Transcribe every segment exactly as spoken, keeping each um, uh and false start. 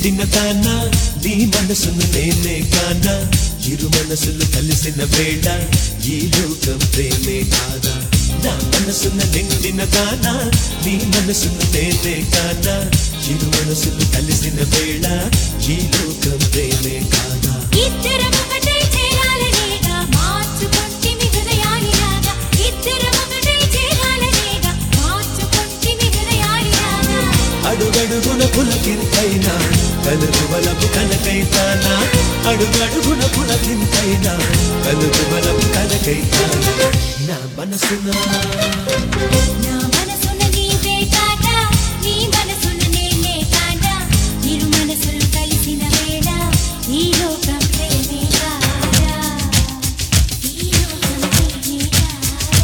నిండిన దానా నీ మనసును నేనే కానా ఇరు మనసులు కలిసిన వేళ ఈ లోకం ప్రేమే కాదా నా మనసును నిండిన దానా నీ మనసును నేనే కానా ఇరు మనసులు కలిసిన వేళ ఈ లోకం ప్రేమే కాదా ఇద్దరం ఒకటే చేరాలనేగా మార్చుకొంటిమి హృదయాలిలాగా ఇద్దరం ఒకటే చేరాలనేగా మార్చుకొంటిమి హృదయాలిలాగా అడుగడుగున పులకింతైనా కలుగు బలపు కనకైతానా అడుగడుగున పులకింతైనా కలుగు బలపు కనకైతానా నా మనసునా నా మనసున నీవే కాదా నీ మనసున నేనే కాదా ఇరు మనసులు కలిసిన వేళ ఈ లోకం ప్రేమే కాదా ఈ లోకం ప్రేమే కాదా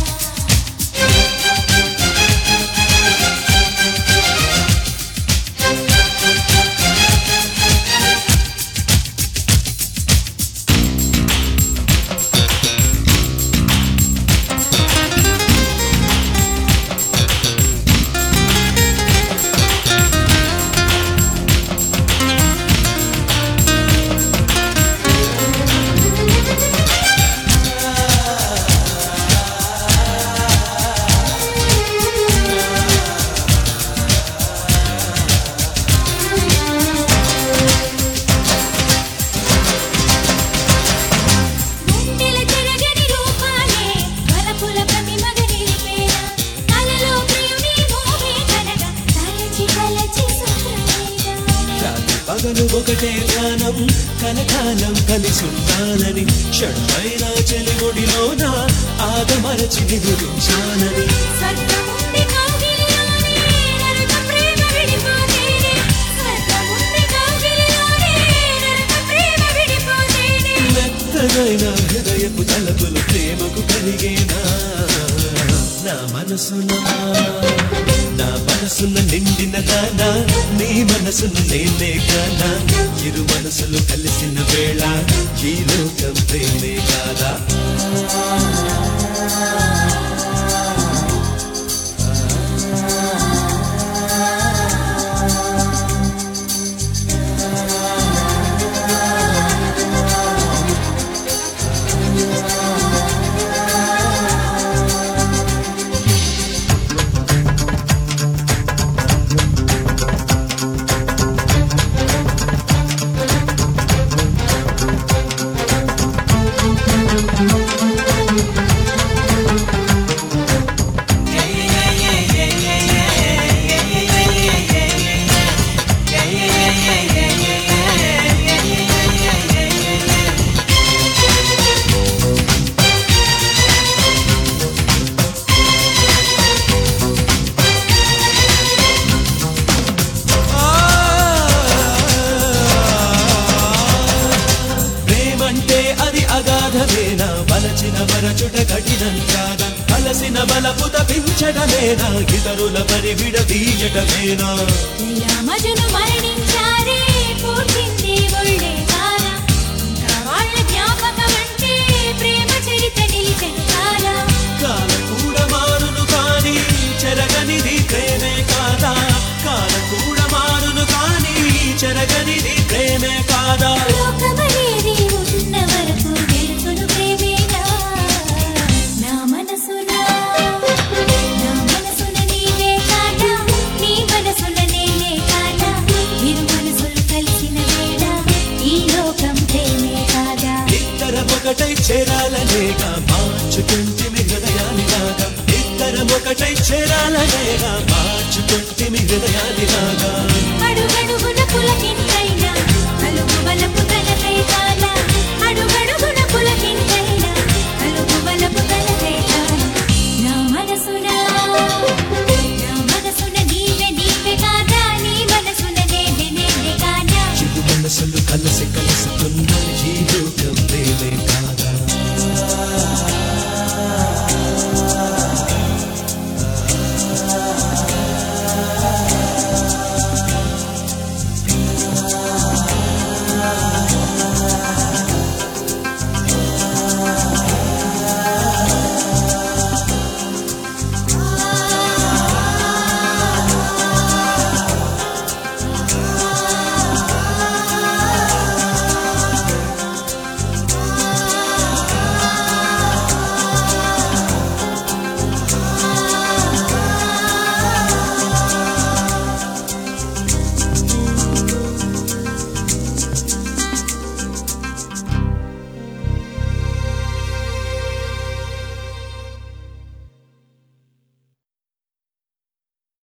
గుండెల చెరగని రూపాలే వలపుల ప్రతిమగ నిలిపేనా కలలో ప్రియుని మోహే కనగా తలచి తలచి సుఖమేగా రాత్రి పగలు ఒకటే ధ్యానం కలకాలం కలిసుండాలని క్షణమైన చెలిముడిలోన ఆగమరచి నిదురించాలని స్వర్గముంది కౌగిలిలోనే నరక ప్రేమ విడిపోతేనే స్వర్గముంది కౌగిలిలోనే నరక ప్రేమ విడిపోతేనే మెత్తనైన హృదయపు తలపులు ప్రేమకు కలిగేనా నా మనసునా నా మనసున నిండిన దానా నీ మనసును నేనే కానా ఇరు మనసులు కలిసిన వేళ ఈ లోకం ప్రేమే కాదా ప్రేమంటే అది అగాధమేనా వలచిన వరచుట కఠినం కాదా కలసిన బలపు తపించడమేనా ఇతరుల పరి విడదీయటమేనా ఇలా మజను మరణించారే పూర్తింది ఒళ్ళే కాదా ఇంకా వాళ్ళ జ్ఞాపకం అంటే ప్రేమ చరిత నిలిచిన కాదా కాలం కూడా మారును కానీ చెరగనిది ప్రేమే కాదా కాలం కూడా మారును కానీ చెరగనిది ప్రేమే కాదా లోకమనేది ఉన్న వరకు గెలుచును ప్రేమేనా నా మనసునా నా మనసున నీవే కాదా నీ మనసున నేనే కాదా ఇరు మనసులు కలిసిన వేళ ఈ లోకం ప్రేమే కాదా ఇద్దరం ఒకటై చేరాలనేగా మార్చుకుంటిమి హృదయాలిలాగా ఇద్దరం ఒకటై చేరాలనేగా మార్చుకుంటిమి హృదయాలిలాగా